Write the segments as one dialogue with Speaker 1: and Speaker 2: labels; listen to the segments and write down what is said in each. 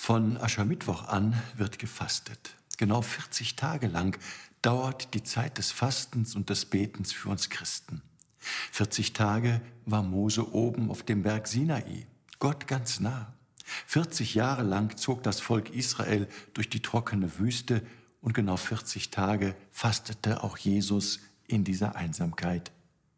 Speaker 1: Von Aschermittwoch an wird gefastet. Genau 40 Tage lang dauert die Zeit des Fastens und des Betens für uns Christen. 40 Tage war Mose oben auf dem Berg Sinai, Gott ganz nah. 40 Jahre lang zog das Volk Israel durch die trockene Wüste und genau 40 Tage fastete auch Jesus in dieser Einsamkeit.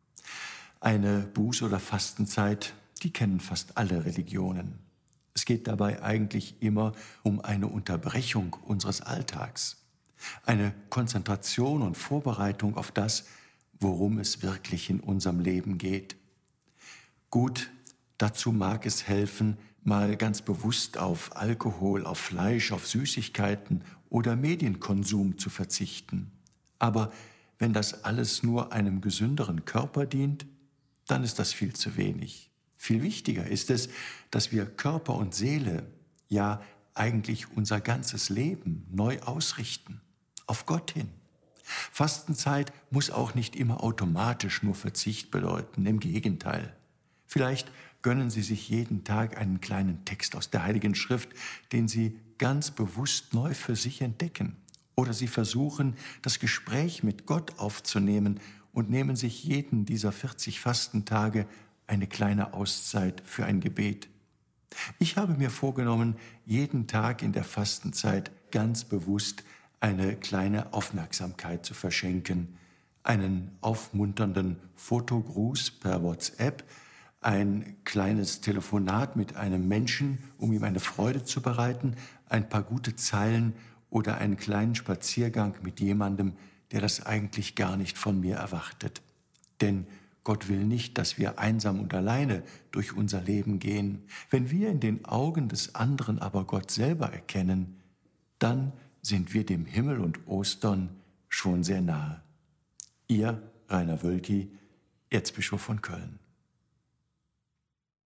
Speaker 1: Eine Buß- oder Fastenzeit, die kennen fast alle Religionen. Es geht dabei eigentlich immer um eine Unterbrechung unseres Alltags, eine Konzentration und Vorbereitung auf das, worum es wirklich in unserem Leben geht. Gut, dazu mag es helfen, mal ganz bewusst auf Alkohol, auf Fleisch, auf Süßigkeiten oder Medienkonsum zu verzichten. Aber wenn das alles nur einem gesünderen Körper dient, dann ist das viel zu wenig. Viel wichtiger ist es, dass wir Körper und Seele, ja eigentlich unser ganzes Leben neu ausrichten, auf Gott hin. Fastenzeit muss auch nicht immer automatisch nur Verzicht bedeuten, im Gegenteil. Vielleicht gönnen Sie sich jeden Tag einen kleinen Text aus der Heiligen Schrift, den Sie ganz bewusst neu für sich entdecken. Oder Sie versuchen, das Gespräch mit Gott aufzunehmen und nehmen sich jeden dieser 40 Fastentage eine kleine Auszeit für ein Gebet. Ich habe mir vorgenommen, jeden Tag in der Fastenzeit ganz bewusst eine kleine Aufmerksamkeit zu verschenken, einen aufmunternden Fotogruß per WhatsApp, ein kleines Telefonat mit einem Menschen, um ihm eine Freude zu bereiten, ein paar gute Zeilen oder einen kleinen Spaziergang mit jemandem, der das eigentlich gar nicht von mir erwartet. Denn Gott will nicht, dass wir einsam und alleine durch unser Leben gehen. Wenn wir in den Augen des anderen aber Gott selber erkennen, dann sind wir dem Himmel und Ostern schon sehr nahe. Ihr Rainer Wölki, Erzbischof von Köln.